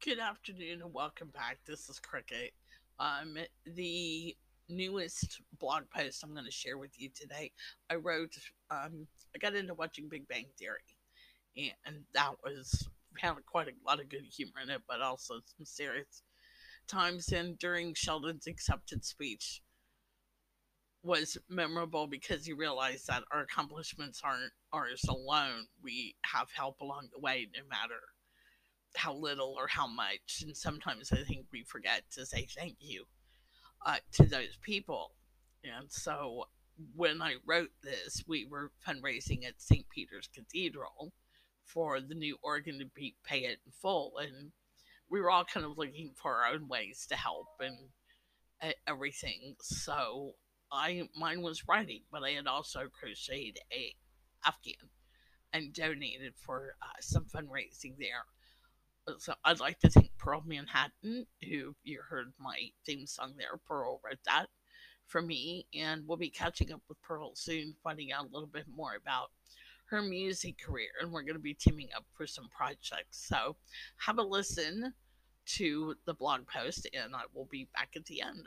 Good afternoon and welcome back. This is Cricket. The newest blog post I'm going to share with you today, I wrote, I got into watching Big Bang Theory, and that was had quite a lot of good humor in it, but also some serious times. And during Sheldon's acceptance speech was memorable because you realize that our accomplishments aren't ours alone. We have help along the way, no matter how little or how much. And sometimes I think we forget to say thank you to those people. And so when I wrote this, we were fundraising at St. Peter's Cathedral for the new organ to be pay it in full. And we were all kind of looking for our own ways to help and everything. So mine was writing, but I had also crocheted a Afghan and donated for some fundraising there. So I'd like to thank Pearl Manhattan, who you heard my theme song there. Pearl wrote that for me, and we'll be catching up with Pearl soon, finding out a little bit more about her music career, and we're going to be teaming up for some projects. So have a listen to the blog post, and I will be back at the end.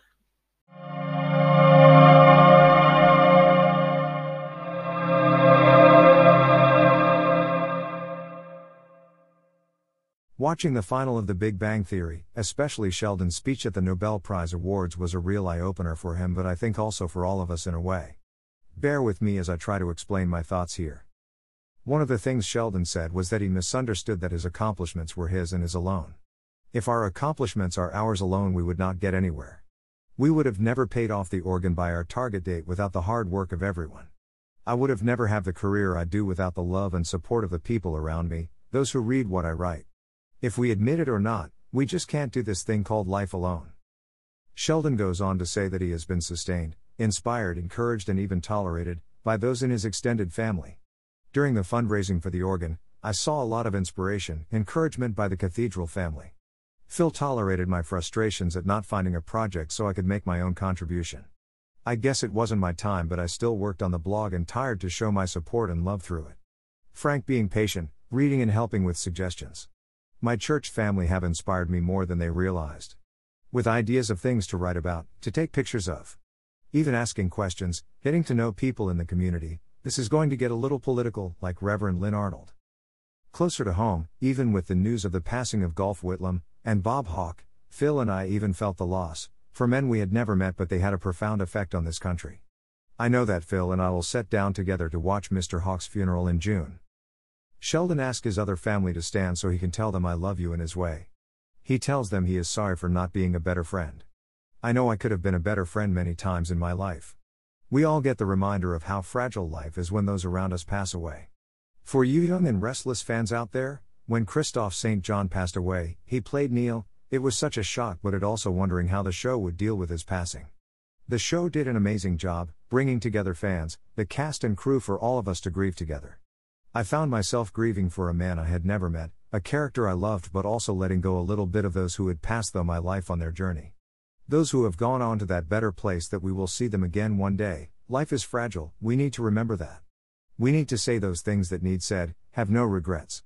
Watching the final of The Big Bang Theory, especially Sheldon's speech at the Nobel Prize Awards, was a real eye-opener for him, but I think also for all of us in a way. Bear with me as I try to explain my thoughts here. One of the things Sheldon said was that he misunderstood that his accomplishments were his and his alone. If our accomplishments are ours alone, we would not get anywhere. We would have never paid off the organ by our target date without the hard work of everyone. I would have never had the career I do without the love and support of the people around me, those who read what I write. If we admit it or not, we just can't do this thing called life alone. Sheldon goes on to say that he has been sustained, inspired, encouraged, and even tolerated by those in his extended family. During the fundraising for the organ, I saw a lot of inspiration, encouragement by the Cathedral family. Phil tolerated my frustrations at not finding a project so I could make my own contribution. I guess it wasn't my time, but I still worked on the blog and tired to show my support and love through it. Frank being patient, reading and helping with suggestions. My church family have inspired me more than they realized. With ideas of things to write about, to take pictures of. Even asking questions, getting to know people in the community. This is going to get a little political, like Reverend Lynn Arnold. Closer to home, even with the news of the passing of Golf Whitlam and Bob Hawke, Phil and I even felt the loss, for men we had never met, but they had a profound effect on this country. I know that Phil and I will sit down together to watch Mr. Hawke's funeral in June. Sheldon asked his other family to stand so he can tell them I love you in his way. He tells them he is sorry for not being a better friend. I know I could have been a better friend many times in my life. We all get the reminder of how fragile life is when those around us pass away. For you young and restless fans out there, when Christophe St. John passed away, he played Neil. It was such a shock, but it also wondering how the show would deal with his passing. The show did an amazing job, bringing together fans, the cast and crew, for all of us to grieve together. I found myself grieving for a man I had never met, a character I loved, but also letting go a little bit of those who had passed though my life on their journey. Those who have gone on to that better place that we will see them again one day. Life is fragile, we need to remember that. We need to say those things that need said, have no regrets.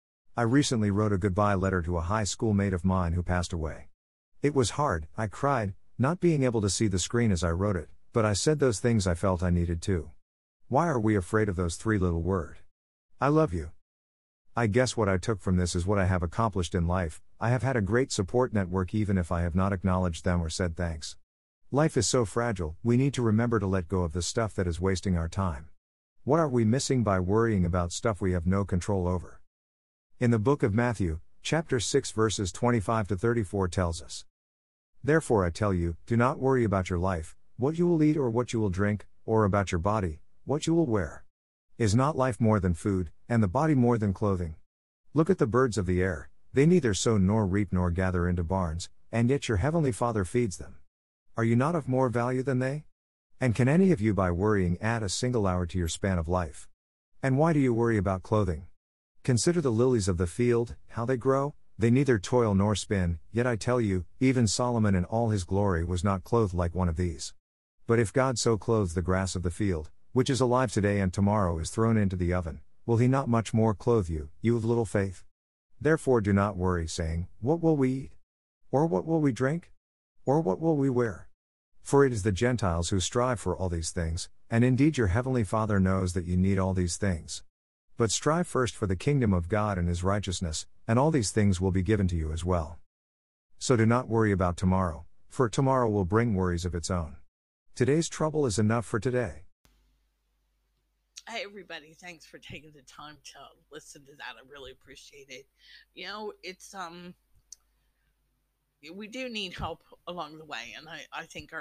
I recently wrote a goodbye letter to a high school mate of mine who passed away. It was hard, I cried, not being able to see the screen as I wrote it, but I said those things I felt I needed to. Why are we afraid of those three little words? I love you. I guess what I took from this is what I have accomplished in life. I have had a great support network even if I have not acknowledged them or said thanks. Life is so fragile, we need to remember to let go of the stuff that is wasting our time. What are we missing by worrying about stuff we have no control over? In the book of Matthew, chapter 6 verses 25 to 34 tells us, "Therefore I tell you, do not worry about your life, what you will eat or what you will drink, or about your body, what you will wear. Is not life more than food, and the body more than clothing? Look at the birds of the air, they neither sow nor reap nor gather into barns, and yet your heavenly Father feeds them. Are you not of more value than they? And can any of you by worrying add a single hour to your span of life? And why do you worry about clothing? Consider the lilies of the field, how they grow, they neither toil nor spin, yet I tell you, even Solomon in all his glory was not clothed like one of these. But if God so clothes the grass of the field, which is alive today and tomorrow is thrown into the oven, will he not much more clothe you, you of little faith? Therefore do not worry, saying, what will we eat? Or what will we drink? Or what will we wear? For it is the Gentiles who strive for all these things, and indeed your heavenly Father knows that you need all these things. But strive first for the kingdom of God and his righteousness, and all these things will be given to you as well. So do not worry about tomorrow, for tomorrow will bring worries of its own. Today's trouble is enough for today. Hey everybody, thanks for taking the time to listen to that. I really appreciate it. You know, it's we do need help along the way, and I think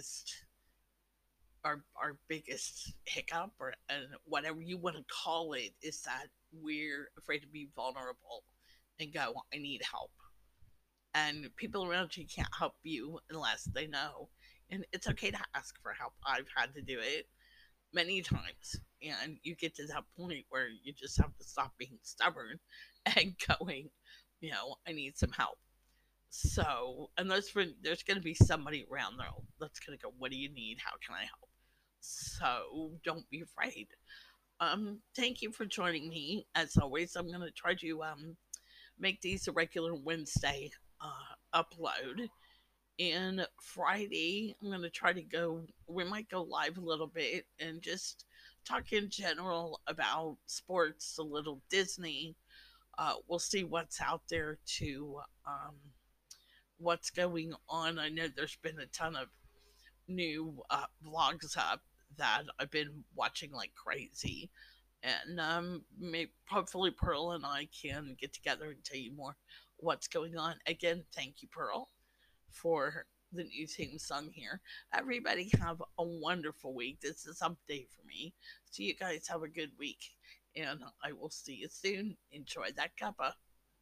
our biggest hiccup, or and whatever you want to call it, is that we're afraid to be vulnerable and go, I need help. And people around you can't help you unless they know. And it's okay to ask for help. I've had to do it many times. And you get to that point where you just have to stop being stubborn and going, I need some help. So, and there's going to be somebody around there that's going to go, what do you need? How can I help? So, don't be afraid. Thank you for joining me. As always, I'm going to try to make these a regular Wednesday upload. And Friday, I'm going to try to we might go live a little bit and just talk in general about sports, a little Disney. We'll see what's out there what's going on. I know there's been a ton of new vlogs up that I've been watching like crazy. And hopefully Pearl and I can get together and tell you more what's going on. Again, thank you, Pearl, for the new theme song here. Everybody have a wonderful week. This is update for me. So you guys have a good week. And I will see you soon. Enjoy that cuppa.